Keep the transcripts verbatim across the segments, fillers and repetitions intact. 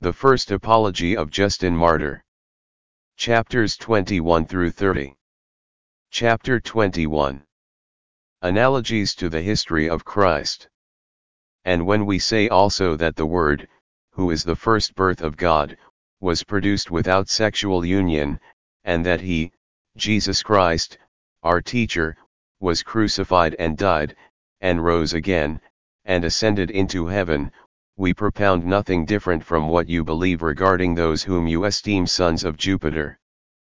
The First Apology of Justin Martyr. Chapters twenty-one through thirty. Chapter twenty-one. Analogies to the history of Christ. And when we say also that the Word, who is the first birth of God, was produced without sexual union, and that he, Jesus Christ, our teacher, was crucified and died, and rose again, and ascended into heaven, we propound nothing different from what you believe regarding those whom you esteem sons of Jupiter.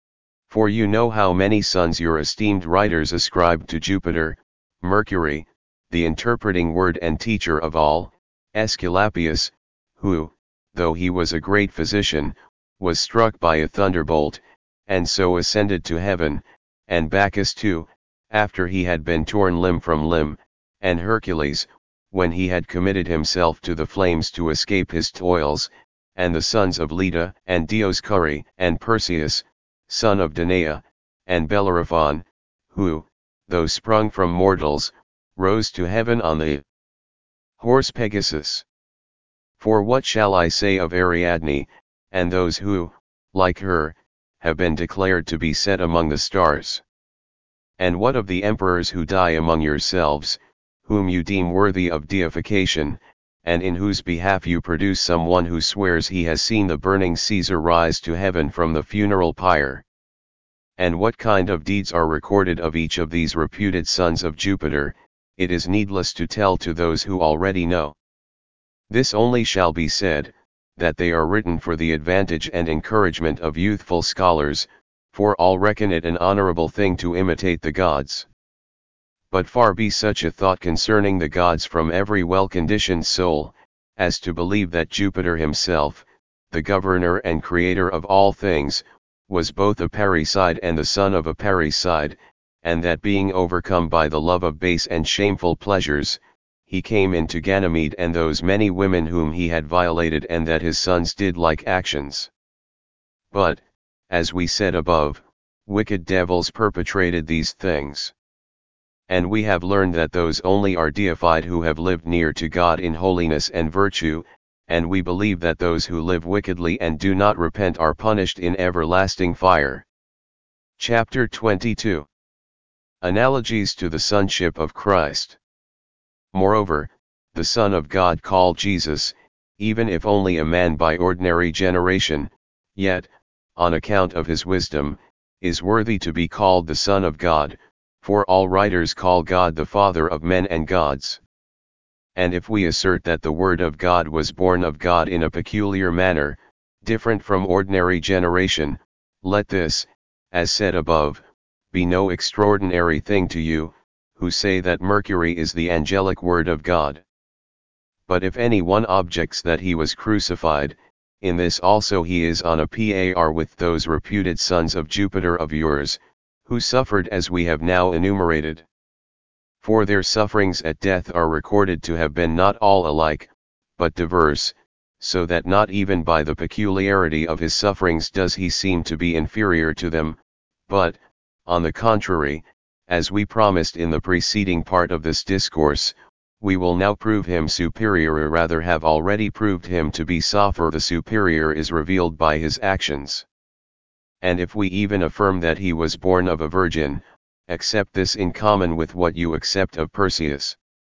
For you know how many sons your esteemed writers ascribed to Jupiter, Mercury, the interpreting word and teacher of all, Aesculapius, who, though he was a great physician, was struck by a thunderbolt, and so ascended to heaven, and Bacchus too, after he had been torn limb from limb, and Hercules, when he had committed himself to the flames to escape his toils, and the sons of Leda and Dioscuri and Perseus, son of Danae, and Bellerophon, who, though sprung from mortals, rose to heaven on the horse Pegasus. For what shall I say of Ariadne, and those who, like her, have been declared to be set among the stars? And what of the emperors who die among yourselves, whom you deem worthy of deification, and in whose behalf you produce some one who swears he has seen the burning Caesar rise to heaven from the funeral pyre? And what kind of deeds are recorded of each of these reputed sons of Jupiter, it is needless to tell to those who already know. This only shall be said, that they are written for the advantage and encouragement of youthful scholars, for all reckon it an honorable thing to imitate the gods. But far be such a thought concerning the gods from every well-conditioned soul, as to believe that Jupiter himself, the governor and creator of all things, was both a parricide and the son of a parricide, and that being overcome by the love of base and shameful pleasures, he came into Ganymede and those many women whom he had violated, and that his sons did like actions. But, as we said above, wicked devils perpetrated these things. And we have learned that those only are deified who have lived near to God in holiness and virtue, and we believe that those who live wickedly and do not repent are punished in everlasting fire. Chapter twenty-two. Analogies to the sonship of Christ. Moreover, the Son of God called Jesus, even if only a man by ordinary generation, yet, on account of his wisdom, is worthy to be called the Son of God, for all writers call God the Father of men and gods. And if we assert that the Word of God was born of God in a peculiar manner, different from ordinary generation, let this, as said above, be no extraordinary thing to you, who say that Mercury is the angelic Word of God. But if any one objects that he was crucified, in this also he is on a par with those reputed sons of Jupiter of yours, who suffered as we have now enumerated. For their sufferings at death are recorded to have been not all alike, but diverse, so that not even by the peculiarity of his sufferings does he seem to be inferior to them, but, on the contrary, as we promised in the preceding part of this discourse, we will now prove him superior, or rather have already proved him to be so, for the superior is revealed by his actions. And if we even affirm that he was born of a virgin, accept this in common with what you accept of Perseus.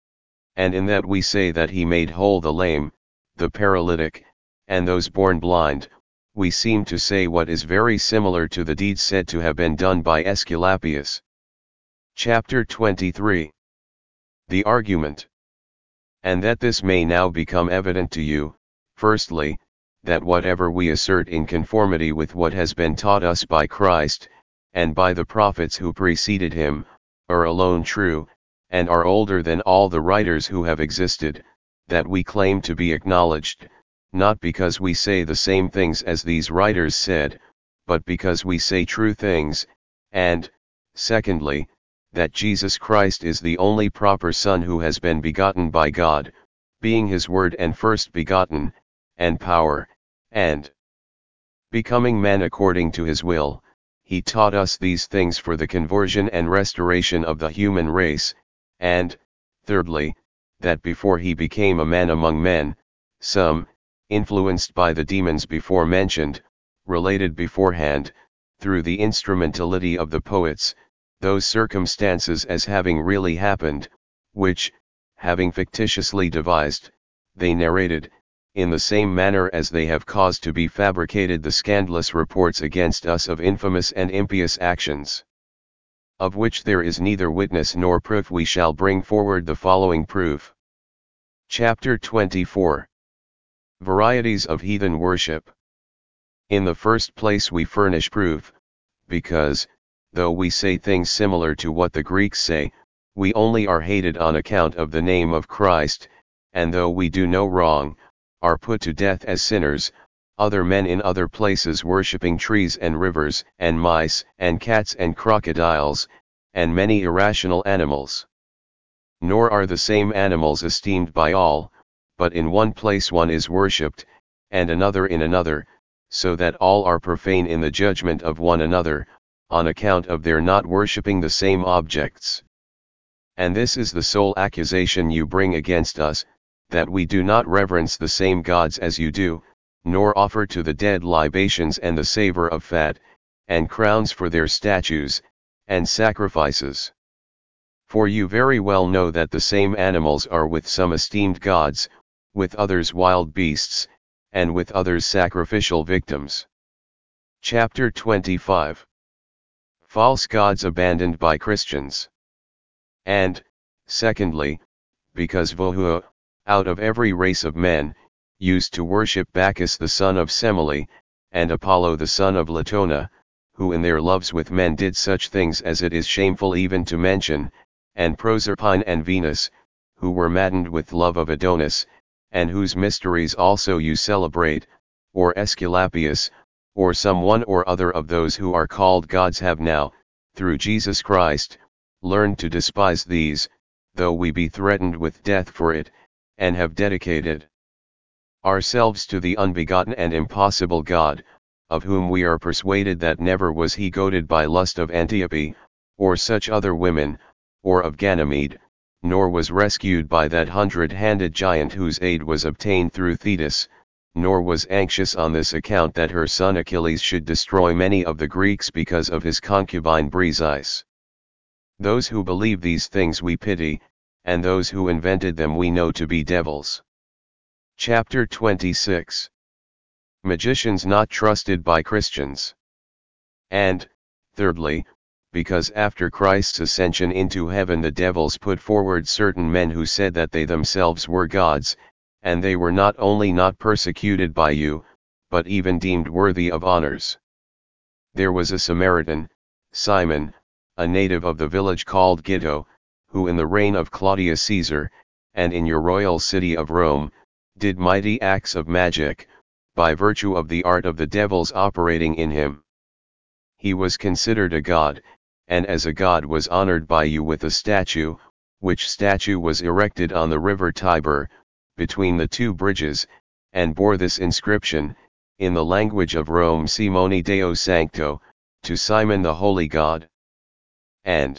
And in that we say that he made whole the lame, the paralytic, and those born blind, we seem to say what is very similar to the deeds said to have been done by Aesculapius. Chapter twenty-three. The Argument. And that this may now become evident to you, firstly, that whatever we assert in conformity with what has been taught us by Christ, and by the prophets who preceded him, are alone true, and are older than all the writers who have existed, that we claim to be acknowledged, not because we say the same things as these writers said, but because we say true things, and, secondly, that Jesus Christ is the only proper Son who has been begotten by God, being his Word and first begotten, and power, and becoming man according to his will, he taught us these things for the conversion and restoration of the human race, and, thirdly, that before he became a man among men, some, influenced by the demons before mentioned, related beforehand, through the instrumentality of the poets, those circumstances as having really happened, which, having fictitiously devised, they narrated, in the same manner as they have caused to be fabricated the scandalous reports against us of infamous and impious actions. Of which there is neither witness nor proof. We shall bring forward the following proof. Chapter twenty-four. Varieties of Heathen Worship. In the first place we furnish proof, because, though we say things similar to what the Greeks say, we only are hated on account of the name of Christ, and though we do no wrong, are put to death as sinners, other men in other places worshipping trees and rivers and mice and cats and crocodiles, and many irrational animals. Nor are the same animals esteemed by all, but in one place one is worshipped, and another in another, so that all are profane in the judgment of one another, on account of their not worshipping the same objects. And this is the sole accusation you bring against us, that we do not reverence the same gods as you do, nor offer to the dead libations and the savor of fat, and crowns for their statues, and sacrifices. For you very well know that the same animals are with some esteemed gods, with others wild beasts, and with others sacrificial victims. Chapter twenty-five. False gods abandoned by Christians. And, secondly, because Vohua, out of every race of men, used to worship Bacchus the son of Semele, and Apollo the son of Latona, who in their loves with men did such things as it is shameful even to mention, and Proserpine and Venus, who were maddened with love of Adonis, and whose mysteries also you celebrate, or Aesculapius, or some one or other of those who are called gods have now, through Jesus Christ, learned to despise these, though we be threatened with death for it, and have dedicated ourselves to the unbegotten and impossible God, of whom we are persuaded that never was he goaded by lust of Antiope, or such other women, or of Ganymede, nor was rescued by that hundred-handed giant whose aid was obtained through Thetis, nor was anxious on this account that her son Achilles should destroy many of the Greeks because of his concubine Briseis. Those who believe these things we pity, and those who invented them we know to be devils. Chapter twenty-six. Magicians not trusted by Christians. And, thirdly, because after Christ's ascension into heaven the devils put forward certain men who said that they themselves were gods, and they were not only not persecuted by you, but even deemed worthy of honors. There was a Samaritan, Simon, a native of the village called Gitto, who in the reign of Claudius Caesar, and in your royal city of Rome, did mighty acts of magic, by virtue of the art of the devils operating in him. He was considered a god, and as a god was honored by you with a statue, which statue was erected on the river Tiber, between the two bridges, and bore this inscription, in the language of Rome: Simone Deo Sancto, to Simon the Holy God. And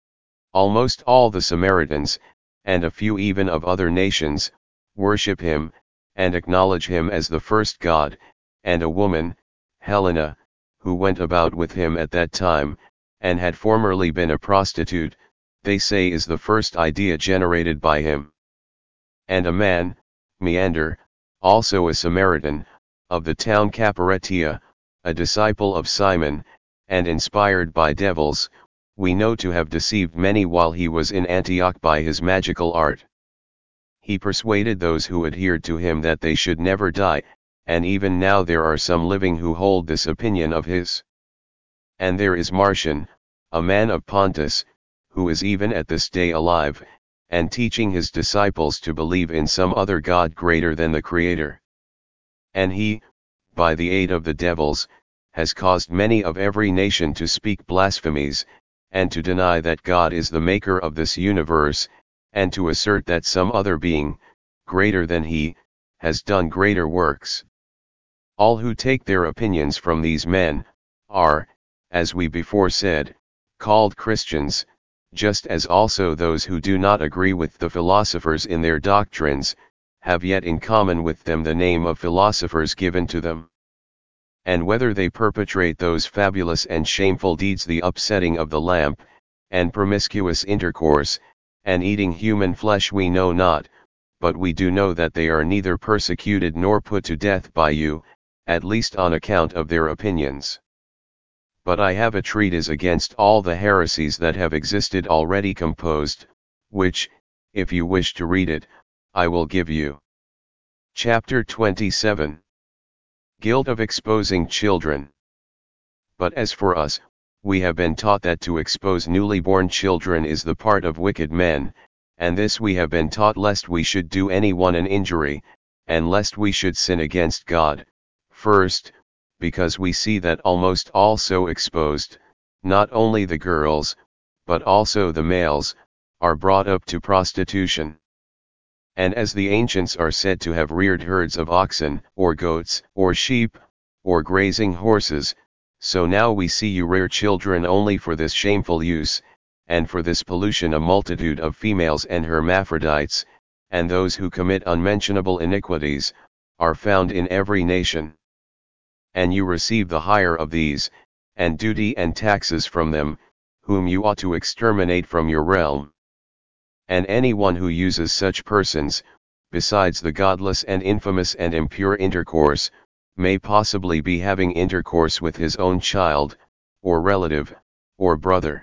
almost all the Samaritans, and a few even of other nations, worship him, and acknowledge him as the first God, and a woman, Helena, who went about with him at that time, and had formerly been a prostitute, they say is the first idea generated by him. And a man, Meander, also a Samaritan, of the town Caparetia, a disciple of Simon, and inspired by devils, we know to have deceived many while he was in Antioch by his magical art. He persuaded those who adhered to him that they should never die, and even now there are some living who hold this opinion of his. And there is Marcion, a man of Pontus, who is even at this day alive, and teaching his disciples to believe in some other god greater than the Creator. And he, by the aid of the devils, has caused many of every nation to speak blasphemies, and to deny that God is the maker of this universe, and to assert that some other being, greater than he, has done greater works. All who take their opinions from these men, are, as we before said, called Christians, just as also those who do not agree with the philosophers in their doctrines, have yet in common with them the name of philosophers given to them. And whether they perpetrate those fabulous and shameful deeds, the upsetting of the lamp, and promiscuous intercourse, and eating human flesh, we know not, but we do know that they are neither persecuted nor put to death by you, at least on account of their opinions. But I have a treatise against all the heresies that have existed already composed, which, if you wish to read it, I will give you. Chapter twenty-seven. Guilt of exposing children. But as for us, we have been taught that to expose newly born children is the part of wicked men, and this we have been taught lest we should do anyone an injury, and lest we should sin against God, first, because we see that almost all so exposed, not only the girls, but also the males, are brought up to prostitution. And as the ancients are said to have reared herds of oxen, or goats, or sheep, or grazing horses, so now we see you rear children only for this shameful use, and for this pollution a multitude of females and hermaphrodites, and those who commit unmentionable iniquities, are found in every nation. And you receive the hire of these, and duty and taxes from them, whom you ought to exterminate from your realm. And anyone who uses such persons, besides the godless and infamous and impure intercourse, may possibly be having intercourse with his own child, or relative, or brother.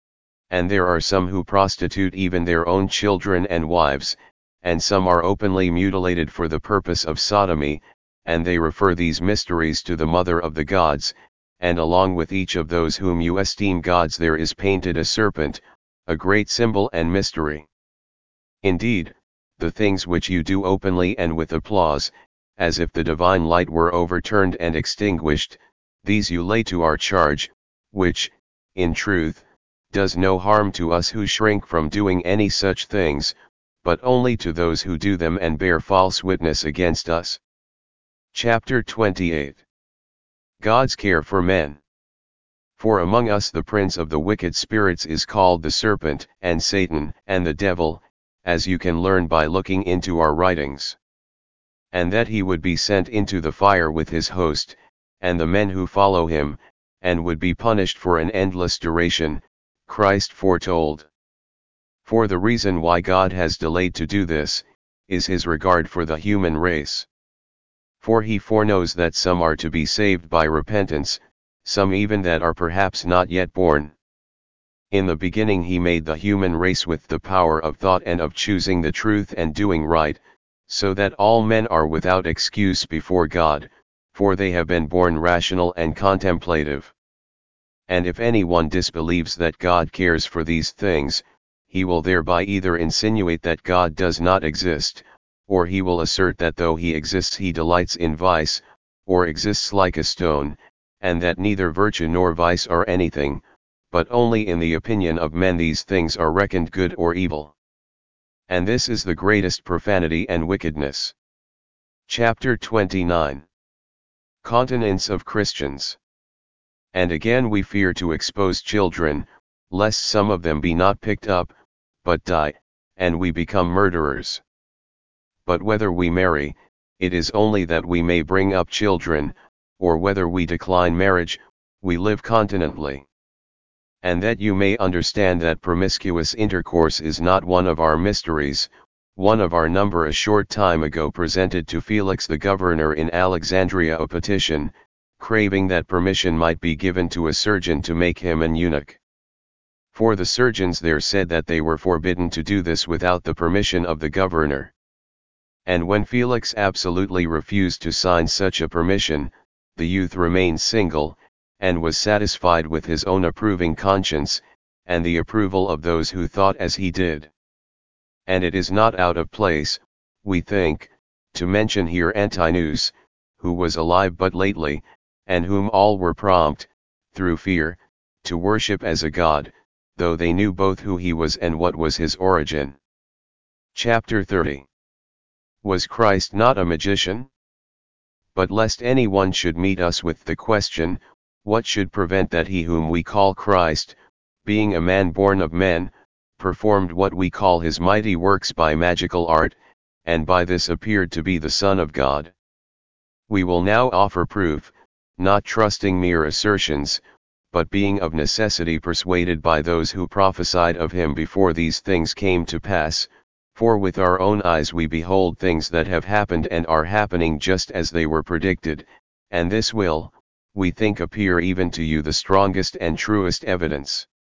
And there are some who prostitute even their own children and wives, and some are openly mutilated for the purpose of sodomy, and they refer these mysteries to the mother of the gods, and along with each of those whom you esteem gods there is painted a serpent, a great symbol and mystery. Indeed, the things which you do openly and with applause, as if the divine light were overturned and extinguished, these you lay to our charge, which, in truth, does no harm to us who shrink from doing any such things, but only to those who do them and bear false witness against us. Chapter twenty-eight. God's care for men. For among us the prince of the wicked spirits is called the serpent, and Satan, and the devil, as you can learn by looking into our writings. And that he would be sent into the fire with his host, and the men who follow him, and would be punished for an endless duration, Christ foretold. For the reason why God has delayed to do this, is his regard for the human race. For he foreknows that some are to be saved by repentance, some even that are perhaps not yet born. In the beginning he made the human race with the power of thought and of choosing the truth and doing right, so that all men are without excuse before God, for they have been born rational and contemplative. And if anyone disbelieves that God cares for these things, he will thereby either insinuate that God does not exist, or he will assert that though he exists he delights in vice, or exists like a stone, and that neither virtue nor vice are anything, but only in the opinion of men these things are reckoned good or evil. And this is the greatest profanity and wickedness. Chapter twenty-nine. Continence of Christians. And again we fear to expose children, lest some of them be not picked up, but die, and we become murderers. But whether we marry, it is only that we may bring up children, or whether we decline marriage, we live continently. And that you may understand that promiscuous intercourse is not one of our mysteries, one of our number a short time ago presented to Felix the governor in Alexandria a petition, craving that permission might be given to a surgeon to make him an eunuch. For the surgeons there said that they were forbidden to do this without the permission of the governor. And when Felix absolutely refused to sign such a permission, the youth remained single, and was satisfied with his own approving conscience, and the approval of those who thought as he did. And it is not out of place, we think, to mention here Antinous, who was alive but lately, and whom all were prompt, through fear, to worship as a god, though they knew both who he was and what was his origin. Chapter thirty. Was Christ not a magician? But lest anyone should meet us with the question, what should prevent that he whom we call Christ, being a man born of men, performed what we call his mighty works by magical art, and by this appeared to be the Son of God. We will now offer proof, not trusting mere assertions, but being of necessity persuaded by those who prophesied of him before these things came to pass, for with our own eyes we behold things that have happened and are happening just as they were predicted, and this will, we think, appear even to you the strongest and truest evidence.